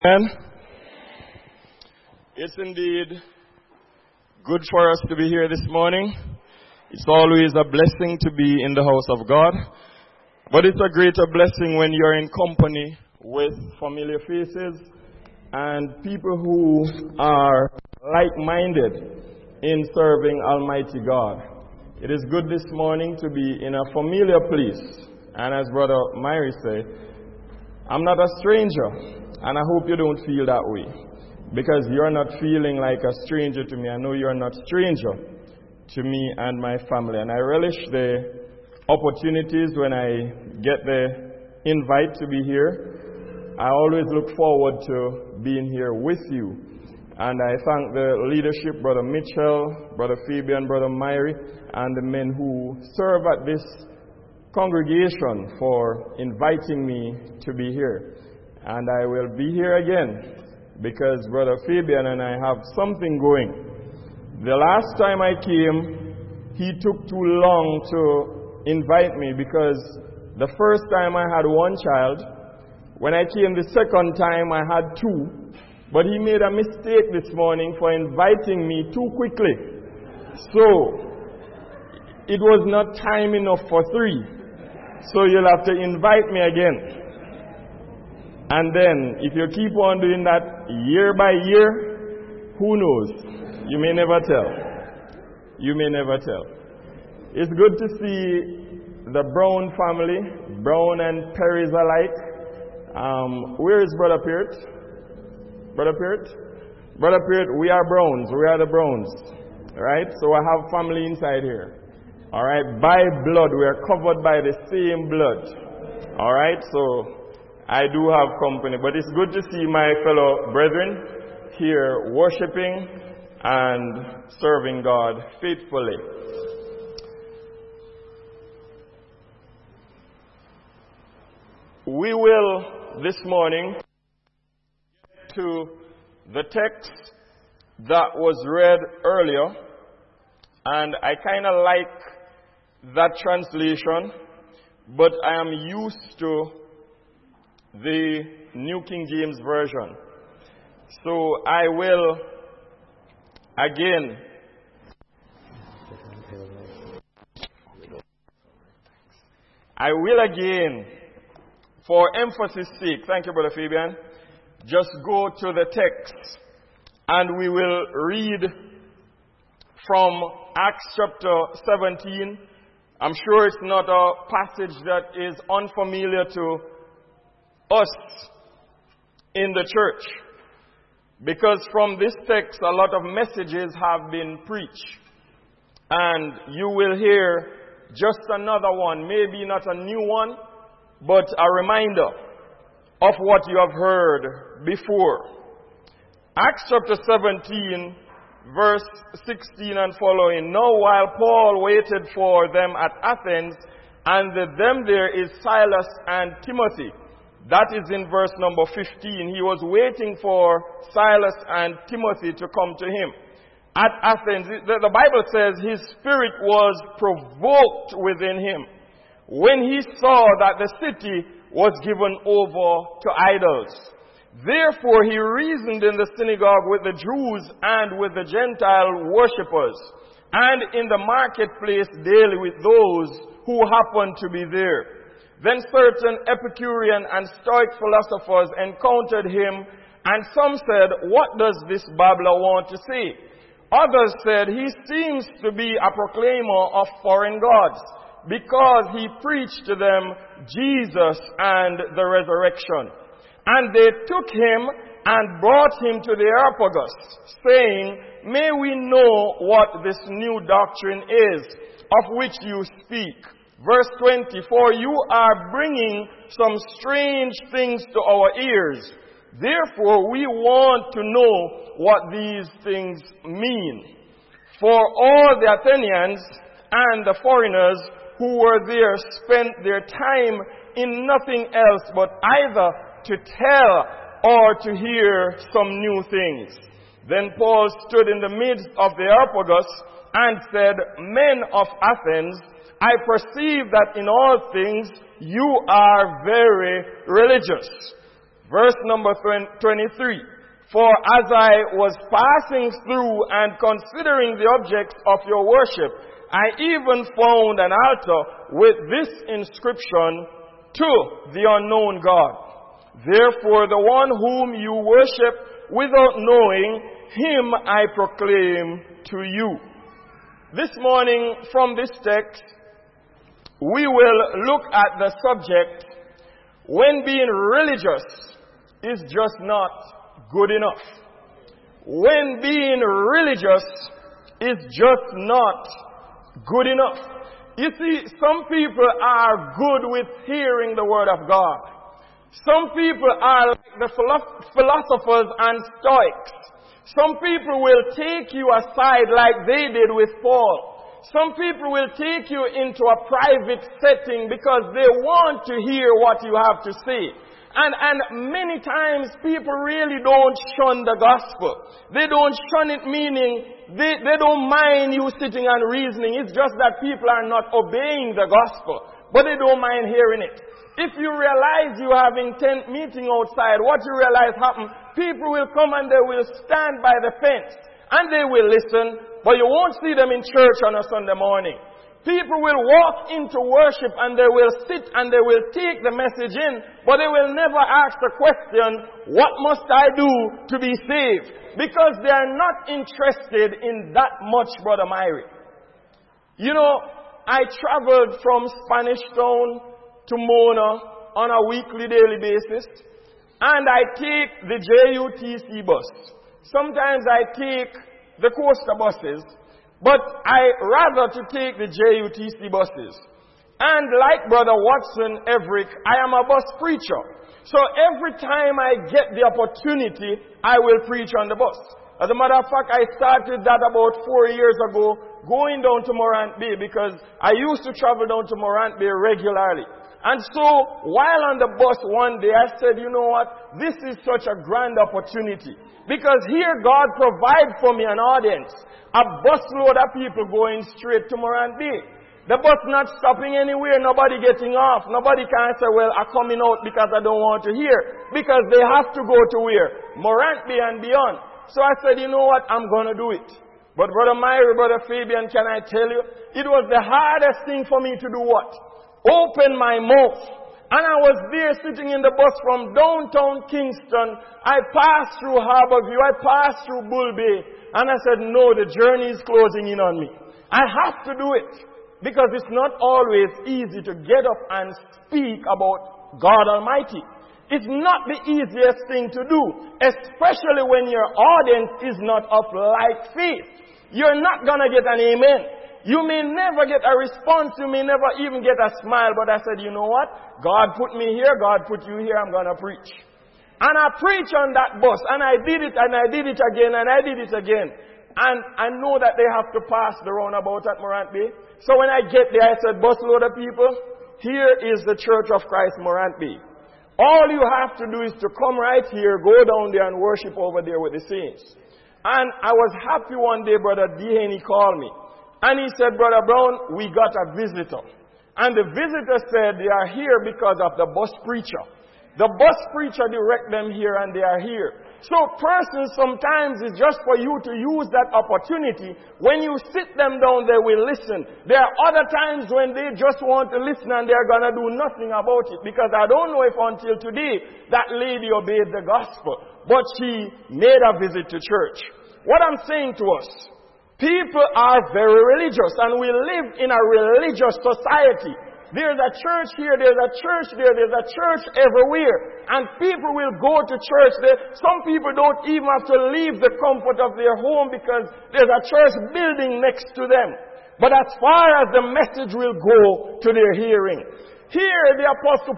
And it's indeed good for us to be here this morning. It's always a blessing to be in the house of God. But it's a greater blessing when you're in company with familiar faces and people who are like-minded in serving Almighty God. It is good this morning to be in a familiar place. And as Brother Myrie said, I'm not a stranger. And I hope you don't feel that way. Because you're not feeling like a stranger to me. I know you're not stranger to me and my family. And I relish the opportunities when I get the invite to be here. I always look forward to being here with you. And I thank the leadership, Brother Mitchell, Brother Fabian, Brother Myrie, and the men who serve at this congregation for inviting me to be here. And I will be here again because Brother Fabian and I have something going. The last time I came, he took too long to invite me because the first time I had one child. When I came the second time, I had two. But he made a mistake this morning for inviting me too quickly. So, it was not time enough for three. So you'll have to invite me again. And then, if you keep on doing that year by year, who knows? You may never tell. You may never tell. It's good to see the Brown family, Brown and Perry's alike. Where is Brother Peart? Brother Peart? Brother Peart, we are Browns. We are the Browns. Alright? So I have family inside here. Alright? By blood. We are covered by the same blood. Alright? So I do have company, but it's good to see my fellow brethren here worshiping and serving God faithfully. We will this morning get to the text that was read earlier, and I kind of like that translation, but I am used to the New King James Version. So I will again for emphasis sake, thank you Brother Fabian, just go to the text and we will read from Acts chapter 17. I'm sure it's not a passage that is unfamiliar to us in the church, because from this text a lot of messages have been preached, and you will hear just another one, maybe not a new one, but a reminder of what you have heard before. Acts chapter 17 verse 16 and following. Now while Paul waited for them at Athens, and with them there is Silas and Timothy. That is in verse number 15. He was waiting for Silas and Timothy to come to him. At Athens, the Bible says his spirit was provoked within him when he saw that the city was given over to idols. Therefore he reasoned in the synagogue with the Jews and with the Gentile worshippers, and in the marketplace daily with those who happened to be there. Then certain Epicurean and Stoic philosophers encountered him, and some said, "What does this babbler want to say?" Others said, "He seems to be a proclaimer of foreign gods, because he preached to them Jesus and the resurrection." And they took him and brought him to the Areopagus, saying, "May we know what this new doctrine is, of which you speak." Verse 20, "For you are bringing some strange things to our ears. Therefore we want to know what these things mean. For all the Athenians and the foreigners who were there spent their time in nothing else but either to tell or to hear some new things." Then Paul stood in the midst of the Areopagus and said, "Men of Athens, I perceive that in all things you are very religious. Verse number 23. For as I was passing through and considering the objects of your worship, I even found an altar with this inscription, to the unknown God. Therefore the one whom you worship without knowing, him I proclaim to you. This morning from this text, we will look at the subject, when being religious is just not good enough. When being religious is just not good enough. You see, some people are good with hearing the word of God. Some people are like the philosophers and Stoics. Some people will take you aside like they did with Paul. Some people will take you into a private setting because they want to hear what you have to say. And many times people really don't shun the gospel. They don't shun it, meaning they don't mind you sitting and reasoning. It's just that people are not obeying the gospel, but they don't mind hearing it. If you realize you have intent meeting outside, what you realize happen, people will come and they will stand by the fence and they will listen, but you won't see them in church on a Sunday morning. People will walk into worship and they will sit and they will take the message in, but they will never ask the question, what must I do to be saved? Because they are not interested in that much, Brother Myrie. You know, I traveled from Spanish Town to Mona on a weekly, daily basis, and I take the JUTC bus. Sometimes I take the coaster buses, but I rather to take the JUTC buses. And like Brother Watson Everett, I am a bus preacher. So every time I get the opportunity, I will preach on the bus. As a matter of fact, I started that about 4 years ago, going down to Morant Bay, because I used to travel down to Morant Bay regularly. And so, while on the bus one day, I said, you know what? This is such a grand opportunity. Because here God provides for me an audience. A busload of people going straight to Morant Bay. The bus not stopping anywhere, nobody getting off. Nobody can say, well, I'm coming out because I don't want to hear. Because they have to go to where? Morant Bay and beyond. So I said, you know what? I'm going to do it. But Brother Myrie, Brother Fabian, can I tell you? It was the hardest thing for me to do what? Open my mouth. And I was there sitting in the bus from downtown Kingston. I passed through Harborview. I passed through Bull Bay. And I said, no, the journey is closing in on me. I have to do it. Because it's not always easy to get up and speak about God Almighty. It's not the easiest thing to do. Especially when your audience is not of like faith. You're not going to get an amen. You may never get a response. You may never even get a smile. But I said, you know what? God put me here. God put you here. I'm going to preach. And I preached on that bus. And I did it and I did it again and I did it again. And I know that they have to pass the roundabout at Morant Bay. So when I get there, I said, busload of people, here is the Church of Christ Morant Bay. All you have to do is to come right here, go down there and worship over there with the saints. And I was happy one day, Brother Dehaney called me. And he said, Brother Brown, we got a visitor. And the visitor said they are here because of the bus preacher. The bus preacher direct them here and they are here. So persons sometimes is just for you to use that opportunity. When you sit them down, they will listen. There are other times when they just want to listen and they're going to do nothing about it. Because I don't know if until today that lady obeyed the gospel. But she made a visit to church. What I'm saying to us, people are very religious and we live in a religious society. There's a church here, there's a church there, there's a church everywhere. And people will go to church there. Some people don't even have to leave the comfort of their home because there's a church building next to them. But as far as the message will go to their hearing. Here the Apostle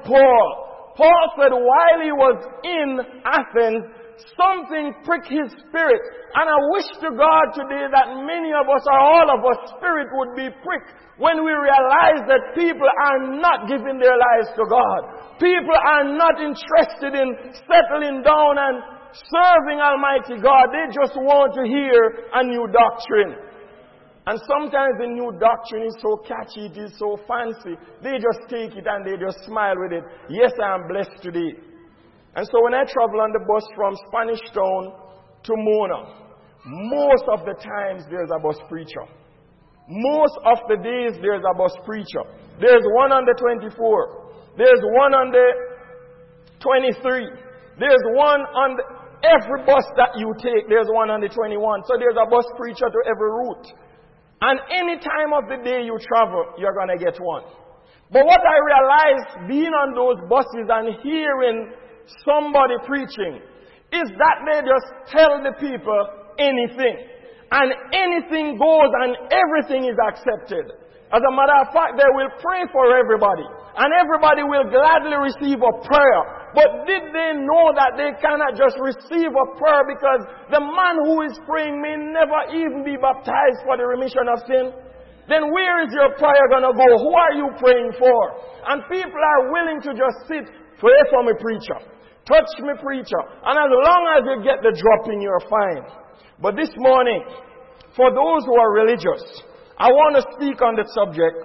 Paul said while he was in Athens, something pricked his spirit. And I wish to God today that many of us or all of us spirit would be pricked when we realize that people are not giving their lives to God. People are not interested in settling down and serving Almighty God. They just want to hear a new doctrine. And sometimes the new doctrine is so catchy, it is so fancy. They just take it and they just smile with it. Yes, I am blessed today. And so when I travel on the bus from Spanish Town to Mona, most of the times there's a bus preacher. Most of the days there's a bus preacher. There's one on the 24. There's one on the 23. There's one on every bus that you take, there's one on the 21. So there's a bus preacher to every route. And any time of the day you travel, you're going to get one. But what I realized being on those buses and hearing somebody preaching is that they just tell the people anything. And anything goes and everything is accepted. As a matter of fact, they will pray for everybody. And everybody will gladly receive a prayer. But did they know that they cannot just receive a prayer because the man who is praying may never even be baptized for the remission of sin? Then where is your prayer going to go? Who are you praying for? And people are willing to just sit, pray for me, preacher. Touch me, preacher. And as long as you get the dropping, you're fine. But this morning, for those who are religious, I want to speak on the subject,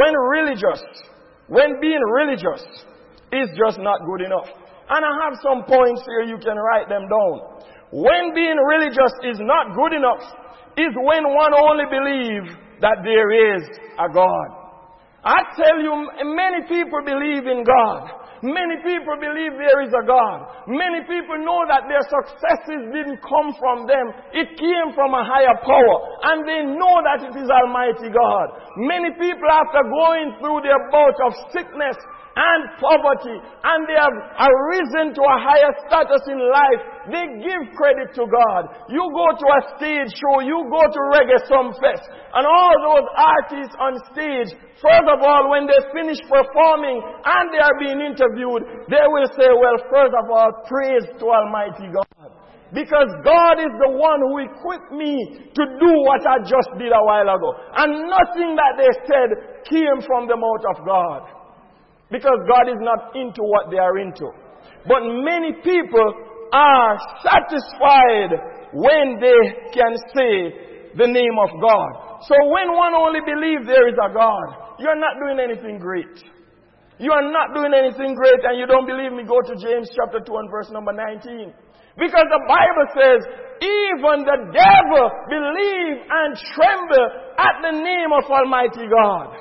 when being religious is just not good enough. And I have some points here, you can write them down. When being religious is not good enough is when one only believes that there is a God. I tell you, many people believe in God. Many people believe there is a God. Many people know that their successes didn't come from them. It came from a higher power. And they know that it is Almighty God. Many people, after going through their bout of sickness and poverty, and they have arisen to a higher status in life, they give credit to God. You go to a stage show, you go to Reggae Sumfest, and all those artists on stage, first of all, when they finish performing and they are being interviewed, they will say, well, first of all, praise to Almighty God. Because God is the one who equipped me to do what I just did a while ago. And nothing that they said came from the mouth of God. Because God is not into what they are into. But many people are satisfied when they can say the name of God. So when one only believes there is a God, you're not doing anything great. You are not doing anything great, and you don't believe me, go to James chapter 2 and verse number 19. Because the Bible says, even the devil believe and tremble at the name of Almighty God.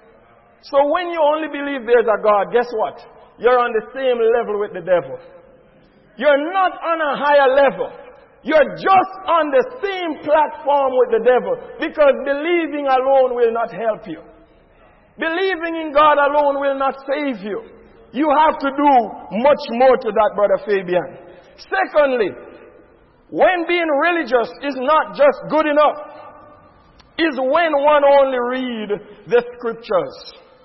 So when you only believe there's a God, guess what? You're on the same level with the devil. You're not on a higher level. You're just on the same platform with the devil. Because believing alone will not help you. Believing in God alone will not save you. You have to do much more to that, Brother Fabian. Secondly, when being religious is not just good enough, is when one only read the scriptures.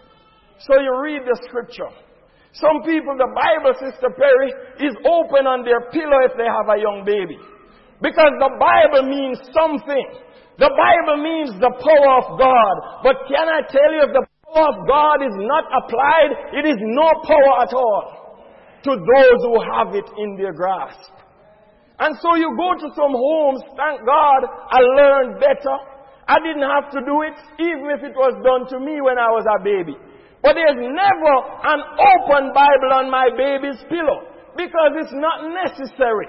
So you read the scripture. Some people, the Bible, Sister Perry, is open on their pillow if they have a young baby. Because the Bible means something. The Bible means the power of God. But can I tell you, if the power of God is not applied, it is no power at all to those who have it in their grasp. And so you go to some homes, thank God, I learned better. I didn't have to do it, even if it was done to me when I was a baby. But there's never an open Bible on my baby's pillow because it's not necessary.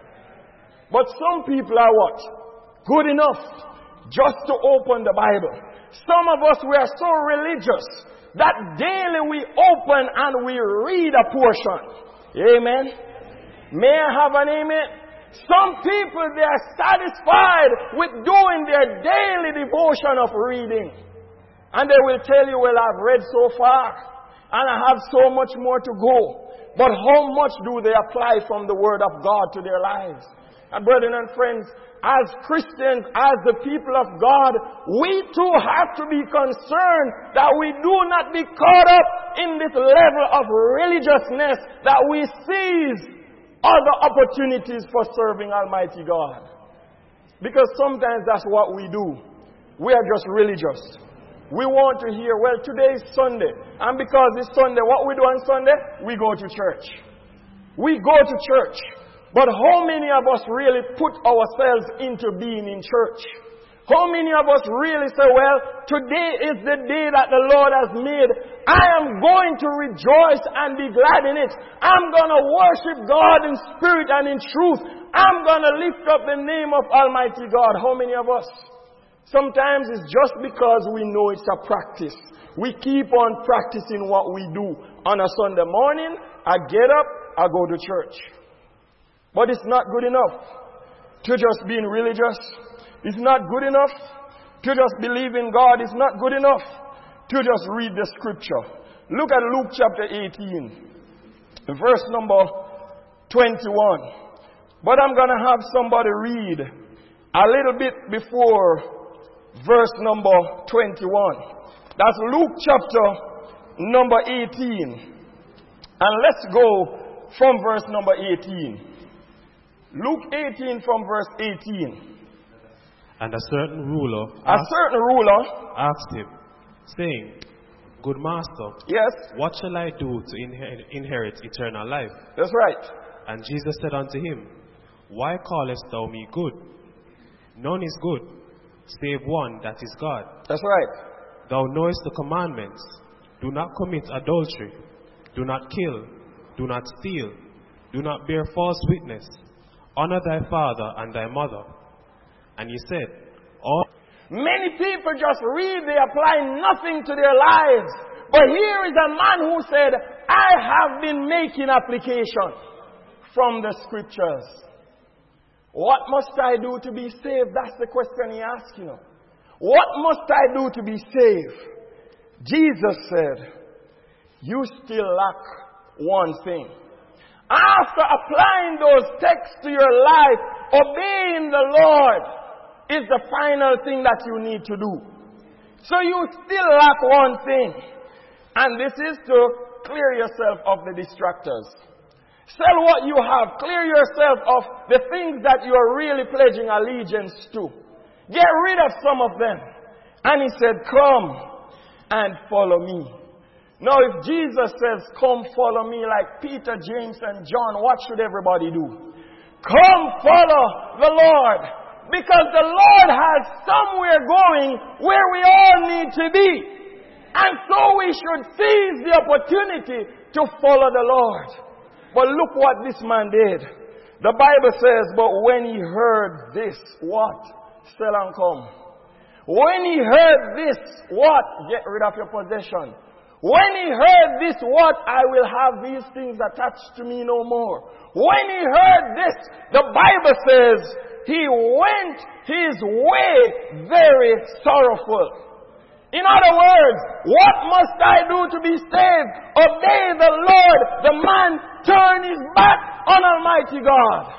But some people are what? Good enough just to open the Bible. Some of us, we are so religious that daily we open and we read a portion. Amen? May I have an amen? Some people, they are satisfied with doing their daily devotion of reading. And they will tell you, well, I've read so far, and I have so much more to go. But how much do they apply from the Word of God to their lives? And brethren and friends, as Christians, as the people of God, we too have to be concerned that we do not be caught up in this level of religiousness, that we seize other opportunities for serving Almighty God. Because sometimes that's what we do. We are just religious. We want to hear, well, today is Sunday. And because it's Sunday, what we do on Sunday? We go to church. We go to church. But how many of us really put ourselves into being in church? How many of us really say, well, today is the day that the Lord has made. I am going to rejoice and be glad in it. I'm going to worship God in spirit and in truth. I'm going to lift up the name of Almighty God. How many of us? Sometimes it's just because we know it's a practice. We keep on practicing what we do. On a Sunday morning, I get up, I go to church. But it's not good enough to just being religious. It's not good enough to just believe in God. It's not good enough to just read the scripture. Look at Luke chapter 18, verse number 21. But I'm going to have somebody read a little bit before verse number 21. That's Luke chapter number 18. And let's go from verse number 18. Luke 18 from verse 18. And a certain ruler asked him, saying, Good master, yes, what shall I do to inherit eternal life? That's right. And Jesus said unto him, Why callest thou me good? None is good, save one, that is God. That's right. Thou knowest the commandments. Do not commit adultery. Do not kill. Do not steal. Do not bear false witness. Honor thy father and thy mother. And he said, Many people just read, they apply nothing to their lives. But here is a man who said, I have been making application from the scriptures. What must I do to be saved? That's the question he asked, you know. What must I do to be saved? Jesus said, you still lack one thing. After applying those texts to your life, obeying the Lord is the final thing that you need to do. So you still lack one thing. And this is to clear yourself of the distractors. Sell what you have. Clear yourself of the things that you are really pledging allegiance to. Get rid of some of them. And he said, come and follow me. Now if Jesus says, come follow me, like Peter, James, and John, what should everybody do? Come follow the Lord. Because the Lord has somewhere going where we all need to be. And so we should seize the opportunity to follow the Lord. But look what this man did. The Bible says, but when he heard this, what? Sell and come. When he heard this, what? Get rid of your possession. When he heard this, what? I will have these things attached to me no more. When he heard this, the Bible says, he went his way very sorrowful. In other words, what must I do to be saved? Obey the Lord. The man turned his back on Almighty God.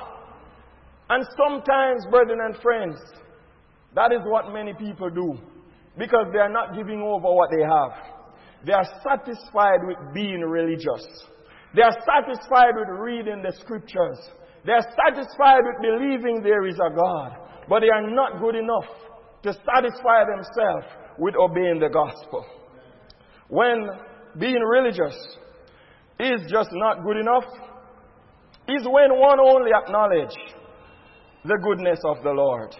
And sometimes, brethren and friends, that is what many people do. Because they are not giving over what they have. They are satisfied with being religious. They are satisfied with reading the scriptures. They are satisfied with believing there is a God. But they are not good enough to satisfy themselves with obeying the gospel. When being religious is just not good enough, is when one only acknowledges the goodness of the Lord.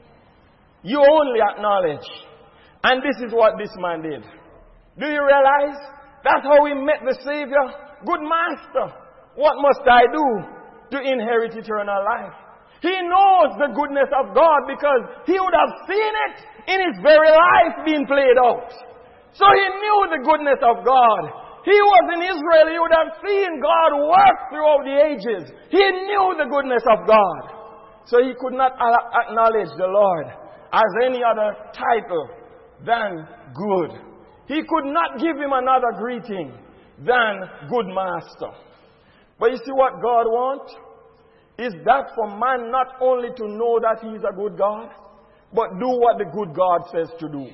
You only acknowledge. And this is what this man did. Do you realize? That's how he met the Savior. Good master, what must I do to inherit eternal life? He knows the goodness of God because he would have seen it in his very life being played out. So he knew the goodness of God. He was in Israel. He would have seen God work throughout the ages. He knew the goodness of God. So he could not acknowledge the Lord as any other title than good. He could not give him another greeting than good master. But you see what God wants? Is that for man not only to know that he is a good God, but do what the good God says to do.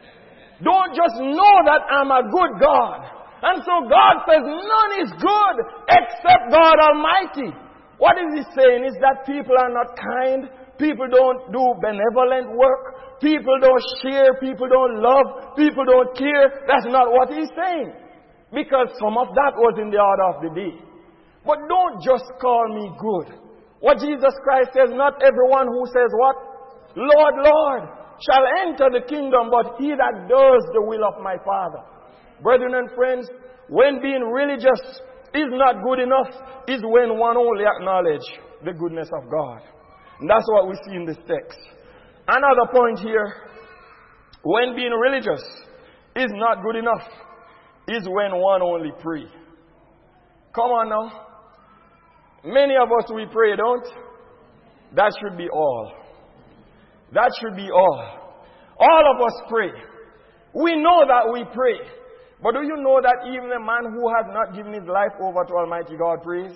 Don't just know that I'm a good God. And so God says none is good except God Almighty. What is he saying? Is that people are not kind? People don't do benevolent work? People don't share? People don't love? People don't care? That's not what he's saying. Because some of that was in the order of the day. But don't just call me good. What Jesus Christ says, not everyone who says what? Lord, Lord, shall enter the kingdom, but he that does the will of my Father. Brethren and friends, when being religious is not good enough, is when one only acknowledge the goodness of God. And that's what we see in this text. Another point here, when being religious is not good enough, is when one only pray. Come on now. Many of us, we pray, don't? That should be all. That should be all. All of us pray. We know that we pray. But do you know that even a man who has not given his life over to Almighty God prays?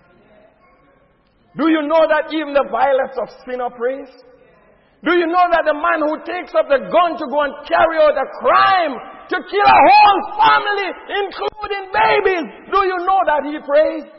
Do you know that even the vilest of sinner prays? Do you know that the man who takes up the gun to go and carry out a crime, to kill a whole family, including babies, do you know that he prays?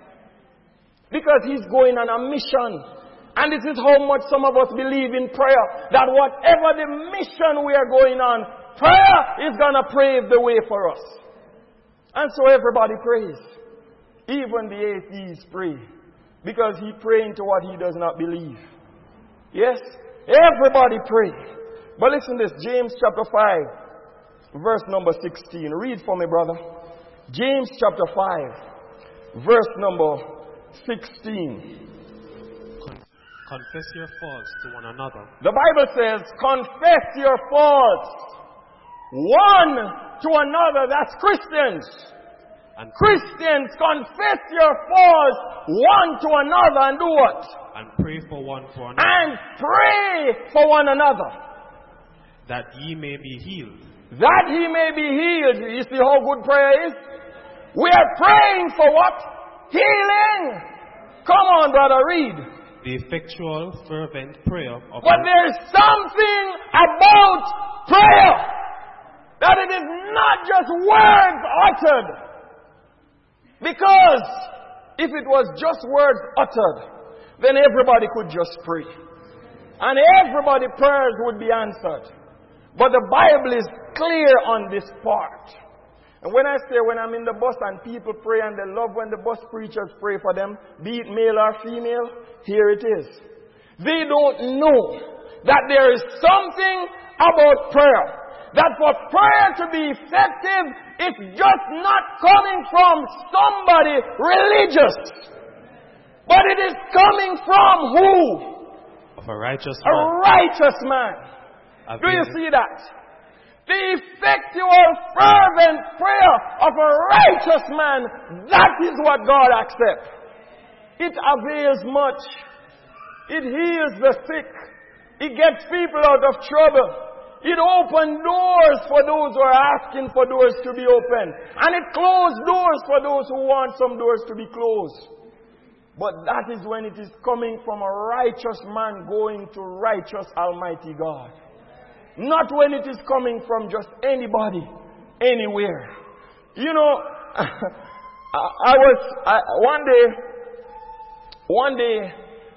Because he's going on a mission. And this is how much some of us believe in prayer. That whatever the mission we are going on, prayer is going to pave the way for us. And so everybody prays. Even the atheists pray. Because he prays into what he does not believe. Yes? Everybody pray. But listen to this. James chapter 5. Verse number 16. Read for me, brother. James chapter 5. Verse number 16. Confess your faults to one another. The Bible says, confess your faults one to another. That's Christians. And Christians, confess your faults one to another and do what? And pray for one for another. And pray for one another. That ye may be healed. That he may be healed. You see how good prayer is? We are praying for what? Healing. Come on, brother, read. The effectual, fervent prayer of But there is something about prayer. That it is not just words uttered. Because if it was just words uttered, then everybody could just pray. And everybody's prayers would be answered. But the Bible is clear on this part. And when I say when I'm in the bus and people pray and they love when the bus preachers pray for them, be it male or female, here it is. They don't know that there is something about prayer. That for prayer to be effective, it's just not coming from somebody religious. But it is coming from who? Of a righteous man. A righteous man. Do you see that? The effectual, fervent prayer of a righteous man, that is what God accepts. It avails much. It heals the sick. It gets people out of trouble. It opens doors for those who are asking for doors to be opened. And it closes doors for those who want some doors to be closed. But that is when it is coming from a righteous man going to righteous Almighty God. Not when it is coming from just anybody, anywhere. You know, one day,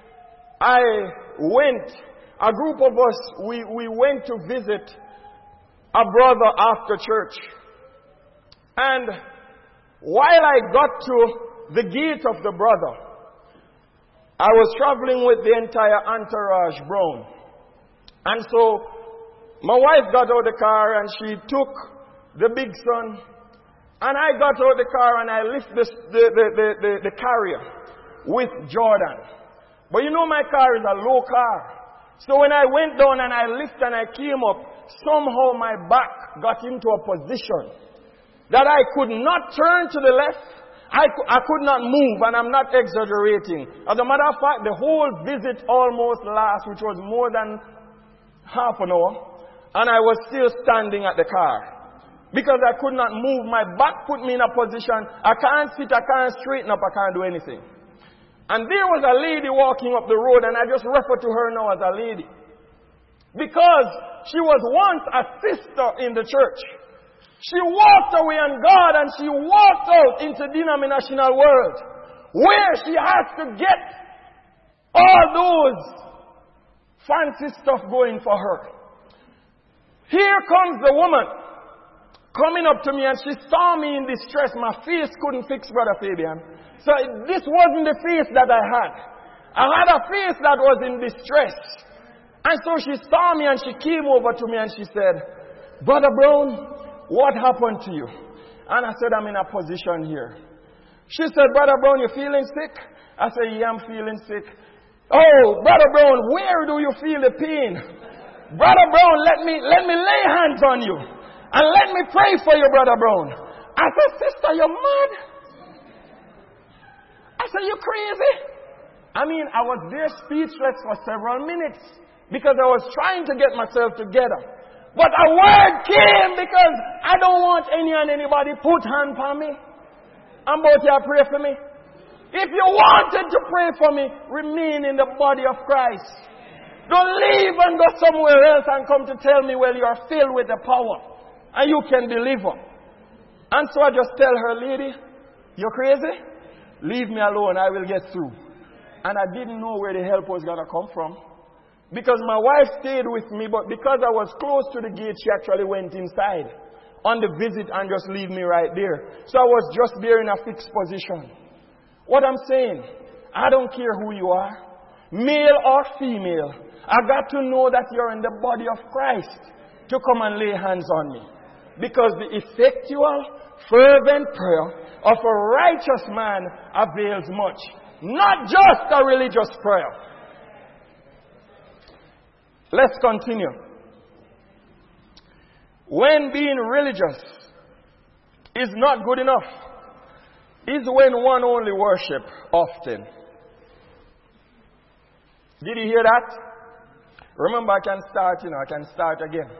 a group of us, we went to visit a brother after church. And while I got to the gate of the brother, I was traveling with the entire entourage, Brown. And so, my wife got out of the car and she took the big son. And I got out of the car and I lifted the carrier with Jordan. But you know my car is a low car. So when I went down and I lifted and I came up, somehow my back got into a position that I could not turn to the left. I could not move, and I'm not exaggerating. As a matter of fact, the whole visit almost lasted, which was more than half an hour. And I was still standing at the car. Because I could not move. My back put me in a position. I can't sit, I can't straighten up, I can't do anything. And there was a lady walking up the road, and I just refer to her now as a lady. Because she was once a sister in the church. She walked away on God, and she walked out into the denominational world, where she has to get all those fancy stuff going for her. Here comes the woman coming up to me, and she saw me in distress. My face couldn't fix Brother Fabian. So this wasn't the face that I had. I had a face that was in distress. And so she saw me and she came over to me and she said, Brother Brown, what happened to you? And I said, I'm in a position here. She said, Brother Brown, you feeling sick? I said, yeah, I'm feeling sick. Oh, Brother Brown, where do you feel the pain? Brother Brown, let me lay hands on you. And let me pray for you, Brother Brown. I said, sister, you're mad. I said, you crazy? I mean, I was there speechless for several minutes because I was trying to get myself together. But a word came because I don't want anybody put hand on me. I'm about to pray for me. If you wanted to pray for me, remain in the body of Christ. Don't leave and go somewhere else and come to tell me, well, you are filled with the power and you can deliver. And so I just tell her, lady, you're crazy? Leave me alone, I will get through. And I didn't know where the help was going to come from. Because my wife stayed with me, but because I was close to the gate, she actually went inside on the visit and just leave me right there. So I was just there in a fixed position. What I'm saying, I don't care who you are, male or female. I got to know that you're in the body of Christ to come and lay hands on me. Because the effectual, fervent prayer of a righteous man avails much. Not just a religious prayer. Let's continue. When being religious is not good enough, is when one only worship often. Did you hear that? Remember, I can start again.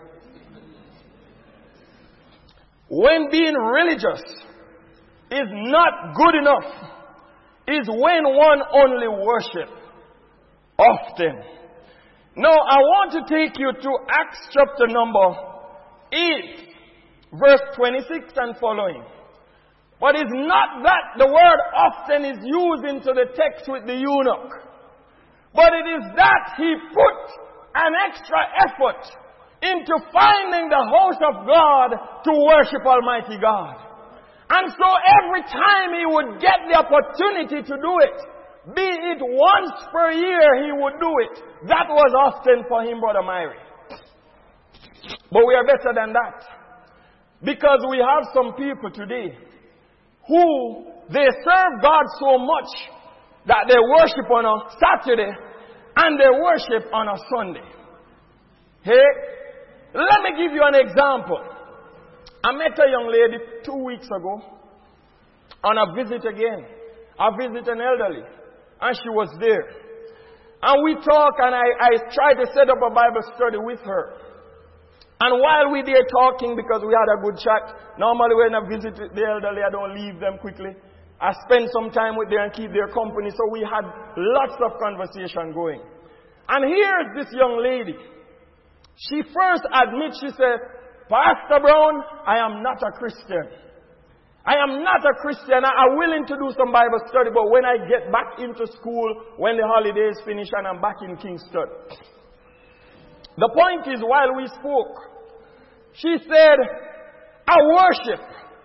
When being religious is not good enough, is when one only worship often. Now, I want to take you to Acts chapter number 8, verse 26 and following. But it's not that the word often is used into the text with the eunuch. But it is that he put an extra effort into finding the house of God to worship Almighty God. And so every time he would get the opportunity to do it, be it once per year he would do it. That was often for him, Brother Myrie. But we are better than that. Because we have some people today who they serve God so much that they worship on a Saturday and they worship on a Sunday. Hey, let me give you an example. I met a young lady 2 weeks ago on a visit again. I visited an elderly and she was there. And we talked and I tried to set up a Bible study with her. And while we were talking, because we had a good chat, normally when I visit the elderly, I don't leave them quickly. I spend some time with them and keep their company. So we had lots of conversation going. And here's this young lady. She first admits, she said, Pastor Brown, I am not a Christian. I am not a Christian. I'm willing to do some Bible study, but when I get back into school, when the holidays finish and I'm back in Kingston. The point is, while we spoke, she said, I worship.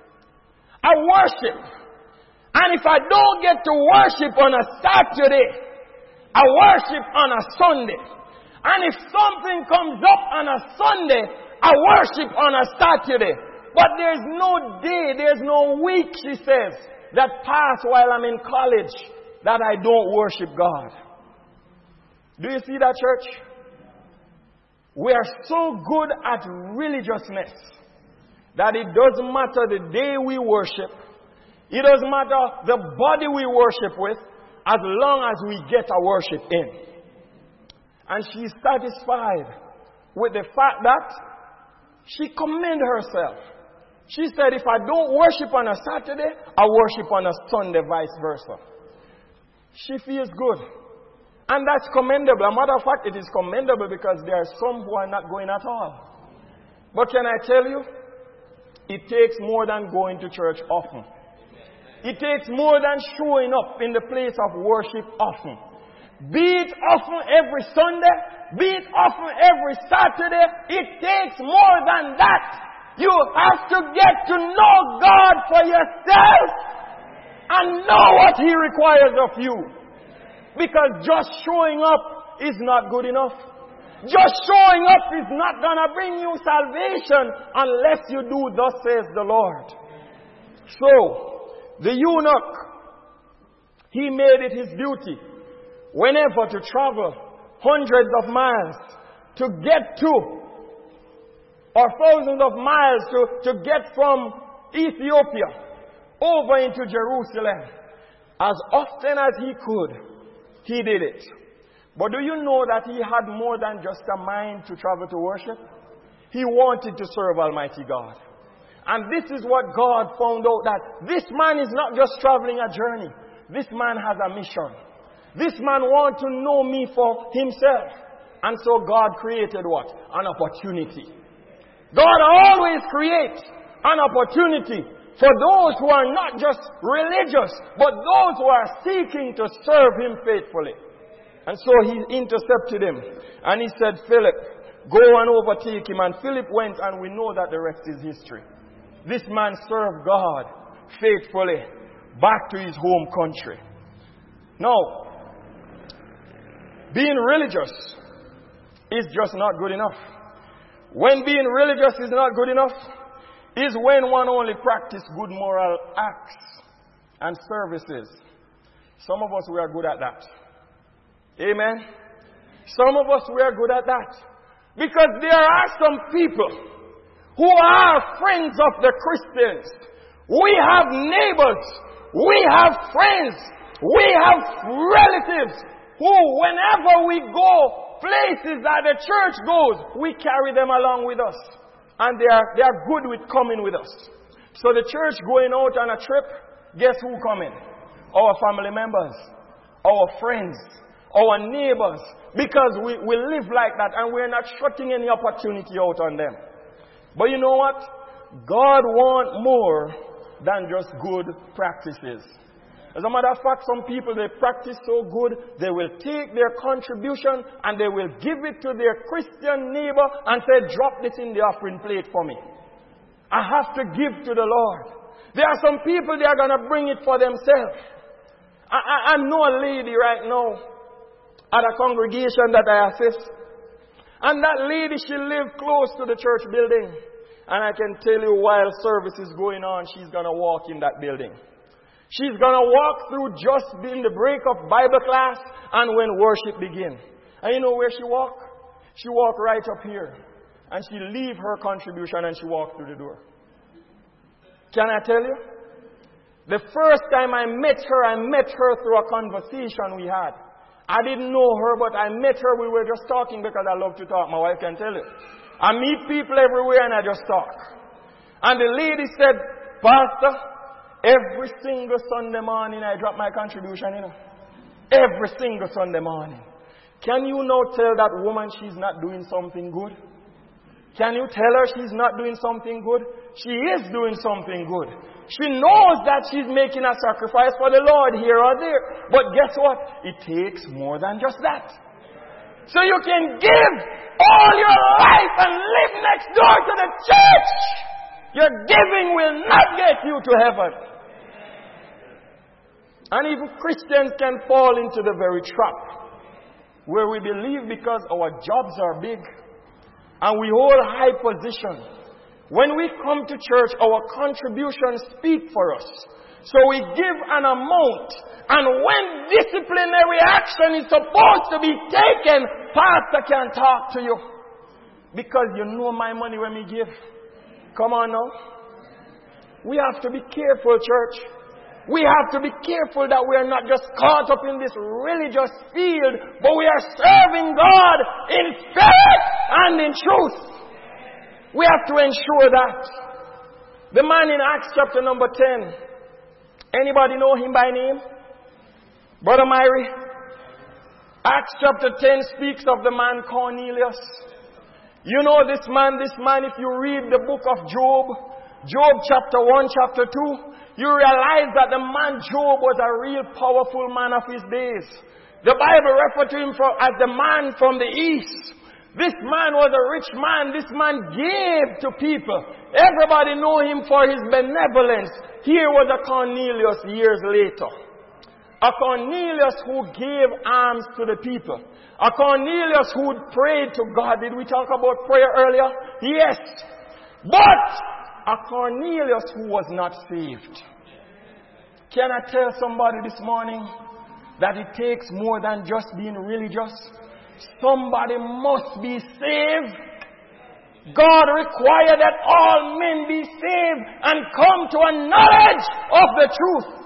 And if I don't get to worship on a Saturday, I worship on a Sunday. And if something comes up on a Sunday, I worship on a Saturday. But there's no day, there's no week, she says, that pass while I'm in college that I don't worship God. Do you see that, church? We are so good at religiousness that it doesn't matter the day we worship. It doesn't matter the body we worship with, as long as we get our worship in. And she's satisfied with the fact that she commended herself. She said, if I don't worship on a Saturday, I worship on a Sunday, vice versa. She feels good. And that's commendable. As a matter of fact, it is commendable because there are some who are not going at all. But can I tell you, it takes more than going to church often. It takes more than showing up in the place of worship often. Be it often every Sunday, be it often every Saturday, it takes more than that. You have to get to know God for yourself and know what He requires of you. Because just showing up is not good enough. Just showing up is not going to bring you salvation unless you do thus says the Lord. So, the eunuch, he made it his duty whenever to travel hundreds of miles to get to, or thousands of miles to get from Ethiopia over into Jerusalem. As often as he could, he did it. But do you know that he had more than just a mind to travel to worship? He wanted to serve Almighty God. And this is what God found out, that this man is not just traveling a journey. This man has a mission. This man wants to know me for himself. And so God created what? An opportunity. God always creates an opportunity for those who are not just religious, but those who are seeking to serve Him faithfully. And so He intercepted him. And He said, Philip, go and overtake him. And Philip went, and we know that the rest is history. This man served God faithfully back to his home country. Now, being religious is just not good enough. When being religious is not good enough, is when one only practices good moral acts and services. Some of us, we are good at that. Amen? Some of us, we are good at that. Because there are some people who are friends of the Christians. We have neighbors. We have friends. We have relatives who, whenever we go places that the church goes, we carry them along with us. And they are good with coming with us. So the church going out on a trip, guess who coming? Our family members, our friends, our neighbors. Because we live like that, and we're not shutting any opportunity out on them. But you know what? God wants more than just good practices. As a matter of fact, some people, they practice so good, they will take their contribution and they will give it to their Christian neighbor and say, drop this in the offering plate for me. I have to give to the Lord. There are some people, they are going to bring it for themselves. I know a lady right now at a congregation that I assist. And that lady, she lived close to the church building. And I can tell you, while service is going on, she's going to walk in that building. She's going to walk through just in the break of Bible class and when worship begins. And you know where she walk? She walk right up here. And she leave her contribution and she walk through the door. Can I tell you? The first time I met her through a conversation we had. I didn't know her, but I met her. We were just talking because I love to talk. My wife can tell you. I meet people everywhere and I just talk. And the lady said, Pastor, every single Sunday morning I drop my contribution, you know. Every single Sunday morning. Can you now tell that woman she's not doing something good? Can you tell her she's not doing something good? She is doing something good. She knows that she's making a sacrifice for the Lord here or there. But guess what? It takes more than just that. So you can give all your life and live next door to the church. Your giving will not get you to heaven. And even Christians can fall into the very trap where we believe because our jobs are big and we hold high position. When we come to church, our contributions speak for us. So we give an amount, and when disciplinary action is supposed to be taken, pastor can talk to you. Because you know my money when we give. Come on now. We have to be careful, church. We have to be careful that we are not just caught up in this religious field, but we are serving God in spirit and in truth. We have to ensure that. The man in Acts chapter number 10. Anybody know him by name? Brother Myrie. Acts chapter 10 speaks of the man Cornelius. You know this man, if you read the book of Job, Job chapter 1, chapter 2, you realize that the man Job was a real powerful man of his days. The Bible referred to him as the man from the east. This man was a rich man. This man gave to people. Everybody knew him for his benevolence. Here was a Cornelius years later. A Cornelius who gave alms to the people. A Cornelius who prayed to God. Did we talk about prayer earlier? Yes. But a Cornelius who was not saved. Can I tell somebody this morning that it takes more than just being religious? Somebody must be saved. God required that all men be saved and come to a knowledge of the truth.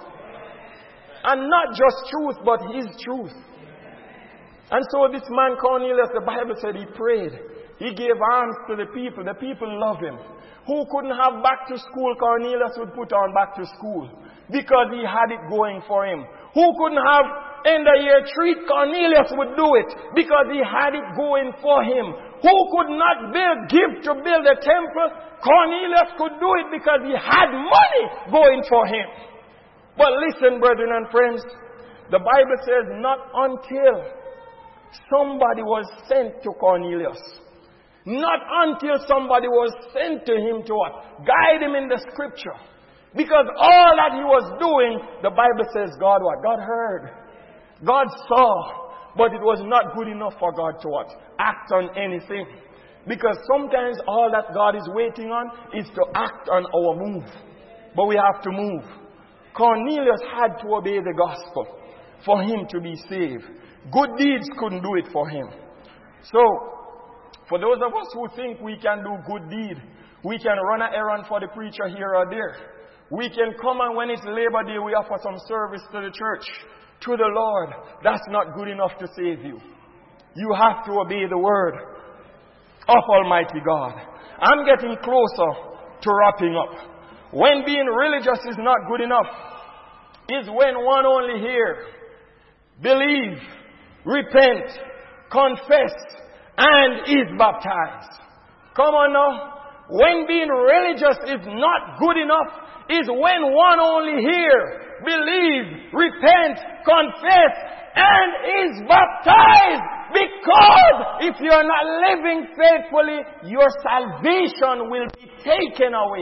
And not just truth, but His truth. And so this man Cornelius, the Bible said he prayed. He gave alms to the people. The people love him. Who couldn't have back to school? Cornelius would put on back to school because he had it going for him. Who couldn't have end of year treat? Cornelius would do it because he had it going for him. Who could not give to build a temple? Cornelius could do it because he had money going for him. But listen, brethren and friends, the Bible says not until somebody was sent to Cornelius. Not until somebody was sent to him to what? Guide him in the scripture. Because all that he was doing, the Bible says God what? God heard. God saw. But it was not good enough for God to what? Act on anything. Because sometimes all that God is waiting on is to act on our move. But we have to move. Cornelius had to obey the gospel for him to be saved. Good deeds couldn't do it for him. So, for those of us who think we can do good deed, we can run an errand for the preacher here or there. We can come and when it's Labor Day, we offer some service to the church, to the Lord. That's not good enough to save you. You have to obey the word of Almighty God. I'm getting closer to wrapping up. When being religious is not good enough, is when one only hear, believe, repent, confess, and is baptized. Come on now. When being religious is not good enough, is when one only hear, believe, repent, confess, and is baptized. Because if you are not living faithfully, your salvation will be taken away.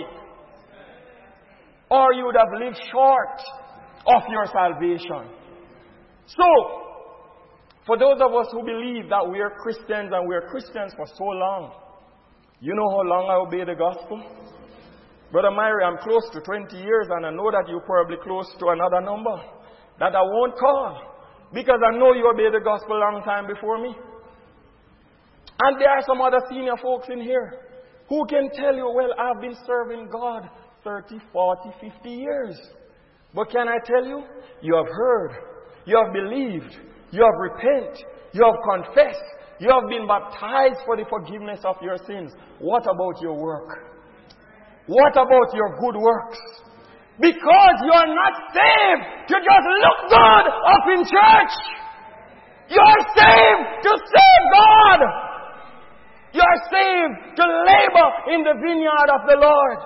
Or you would have lived short of your salvation. So, for those of us who believe that we are Christians and we are Christians for so long, you know how long I obey the gospel? Brother Myrie, I'm close to 20 years and I know that you're probably close to another number that I won't call because I know you obeyed the gospel a long time before me. And there are some other senior folks in here who can tell you, well, I've been serving God 30, 40, 50 years. But can I tell you, you have heard, you have believed, you have repented, you have confessed, you have been baptized for the forgiveness of your sins. What about your work? What about your good works? Because you are not saved to just look good up in church. You are saved to save God. You are saved to labor in the vineyard of the Lord.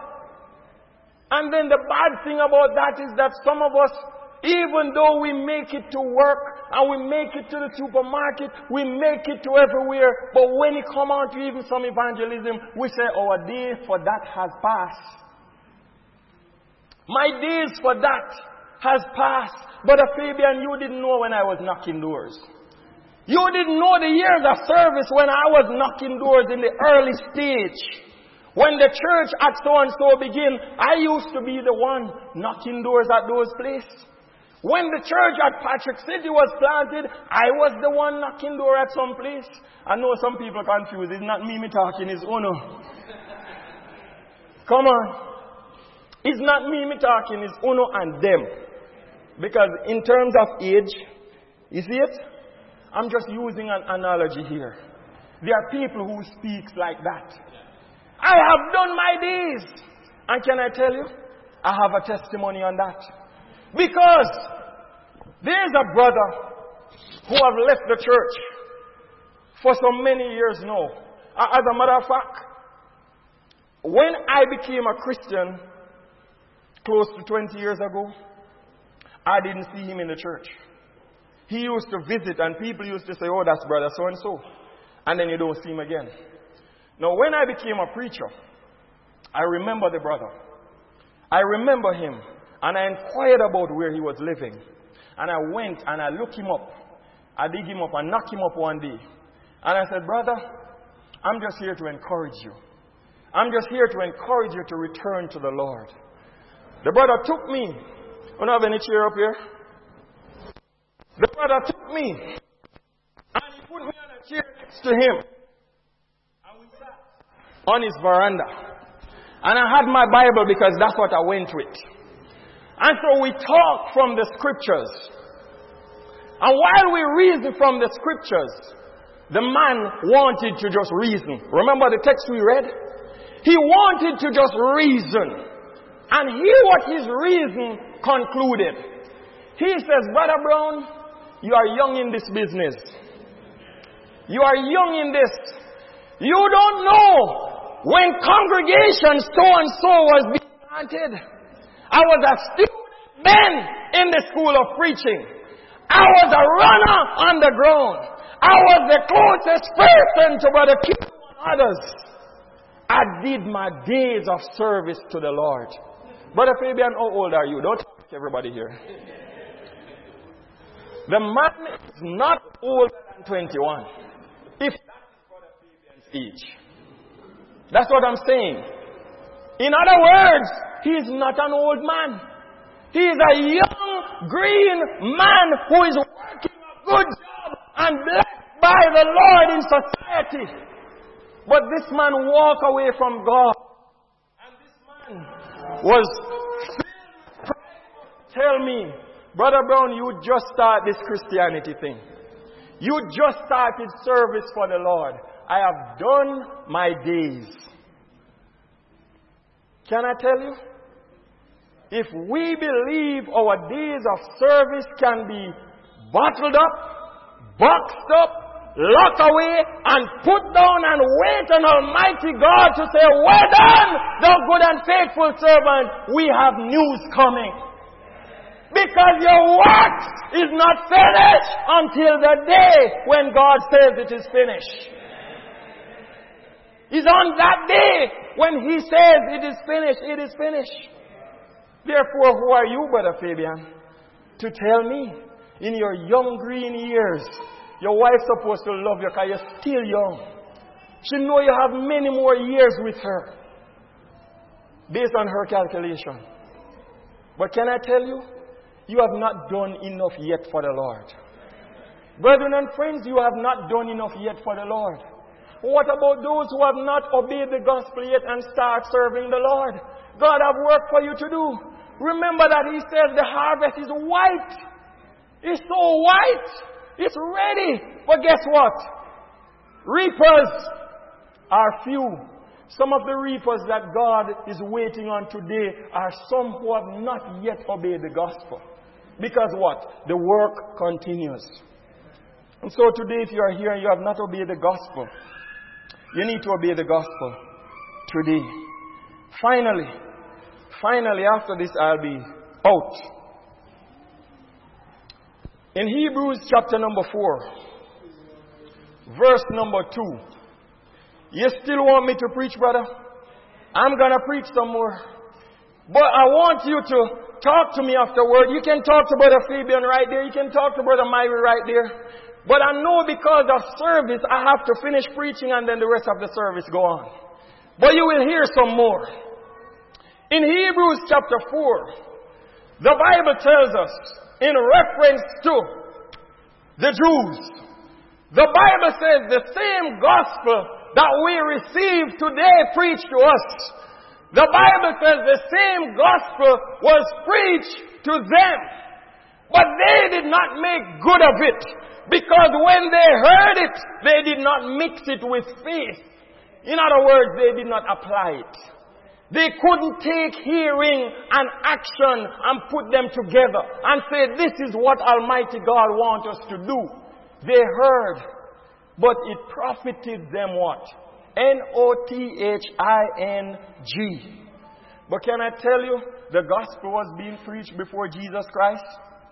And then the bad thing about that is that some of us, even though we make it to work and we make it to the supermarket, we make it to everywhere, but when it comes on to even some evangelism, we say our day for that has passed. My days for that has passed. Brother Fabian, you didn't know when I was knocking doors. You didn't know the years of service when I was knocking doors in the early stage. When the church at so-and-so began, I used to be the one knocking doors at those places. When the church at Patrick City was planted, I was the one knocking door at some place. I know some people are confused. It's not me talking, it's Uno. Come on. It's not me talking, it's Uno and them. Because in terms of age, you see it? I'm just using an analogy here. There are people who speak like that. I have done my days. And can I tell you? I have a testimony on that. Because there's a brother who have left the church for so many years now. As a matter of fact, when I became a Christian close to 20 years ago, I didn't see him in the church. He used to visit and people used to say, oh, that's brother so-and-so. And then you don't see him again. Now, when I became a preacher, I remember the brother. I remember him. And I inquired about where he was living. And I went and I looked him up. I dig him up and knocked him up one day. And I said, brother, I'm just here to encourage you. I'm just here to encourage you to return to the Lord. The brother took me. We don't have any chair up here. The brother took me. And he put me on a chair next to him. And we sat on his veranda. And I had my Bible because that's what I went with. And so we talked from the scriptures. And while we reasoned from the scriptures, the man wanted to just reason. Remember the text we read? He wanted to just reason. And hear what his reason concluded. He says, Brother Brown, you are young in this business. You are young in this. You don't know when congregation so-and-so was being planted. I was a student then in the school of preaching. I was a runner on the ground. I was the closest person to Brother King and others. I did my days of service to the Lord. Brother Fabian, how old are you? Don't talk to everybody here. The man is not older than 21. If that is Brother Fabian's age. That's what I'm saying. In other words, he is not an old man. He is a young, green man who is working a good job and blessed by the Lord in society. But this man walked away from God. And this man was filled with pride. Tell me, Brother Brown, you just start this Christianity thing. You just started service for the Lord. I have done my days. Can I tell you? If we believe our days of service can be bottled up, boxed up, locked away, and put down and wait on Almighty God to say, well done, thou good and faithful servant, we have news coming. Because your work is not finished until the day when God says it is finished. It's on that day when He says it is finished, it is finished. Therefore, who are you, Brother Fabian, to tell me in your young green years, your wife's supposed to love you because you're still young. She knows you have many more years with her based on her calculation. But can I tell you, you have not done enough yet for the Lord. Brethren and friends, you have not done enough yet for the Lord. What about those who have not obeyed the gospel yet and start serving the Lord? God have work for you to do. Remember that He says the harvest is white. It's so white. It's ready. But guess what? Reapers are few. Some of the reapers that God is waiting on today are some who have not yet obeyed the gospel. Because what? The work continues. And so today, if you are here and you have not obeyed the gospel, you need to obey the gospel today. Finally, after this, I'll be out. In Hebrews chapter number 4, verse number 2. You still want me to preach, brother? I'm going to preach some more. But I want you to talk to me afterward. You can talk to Brother Fabian right there. You can talk to Brother Myrie right there. But I know because of service, I have to finish preaching and then the rest of the service go on. But you will hear some more. In Hebrews chapter 4, the Bible tells us, in reference to the Jews, the Bible says the same gospel that we receive today preached to us. The Bible says the same gospel was preached to them. But they did not make good of it. Because when they heard it, they did not mix it with faith. In other words, they did not apply it. They couldn't take hearing and action and put them together and say, this is what Almighty God wants us to do. They heard, but it profited them what? Nothing. But can I tell you, the gospel was being preached before Jesus Christ?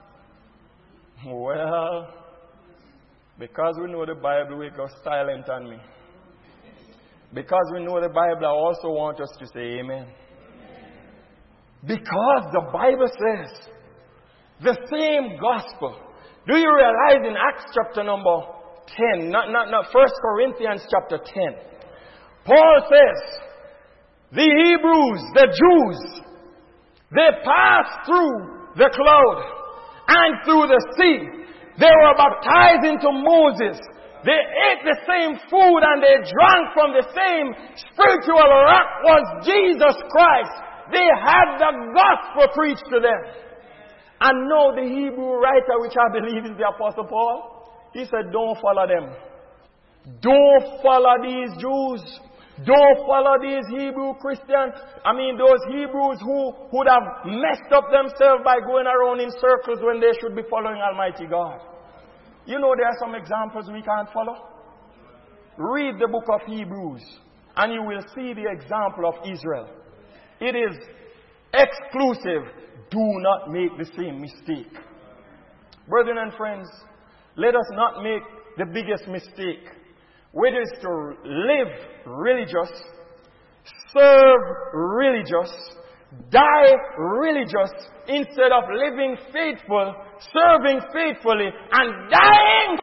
Well, because we know the Bible, we go silent on me. Because we know the Bible, I also want us to say amen. Because the Bible says the same gospel. Do you realize in Acts chapter number 10, not 1 Corinthians chapter 10, Paul says, the Hebrews, the Jews, they passed through the cloud and through the sea. They were baptized into Moses. They ate the same food and they drank from the same spiritual rock was Jesus Christ. They had the gospel preached to them. And now the Hebrew writer, which I believe is the Apostle Paul, he said, don't follow them. Don't follow these Jews. Don't follow these Hebrew Christians. Those Hebrews who would have messed up themselves by going around in circles when they should be following Almighty God. You know there are some examples we can't follow. Read the book of Hebrews and you will see the example of Israel. It is exclusive. Do not make the same mistake. Brethren and friends, let us not make the biggest mistake, which is to live religious, serve religious, die religious, instead of living faithful, serving faithfully, and dying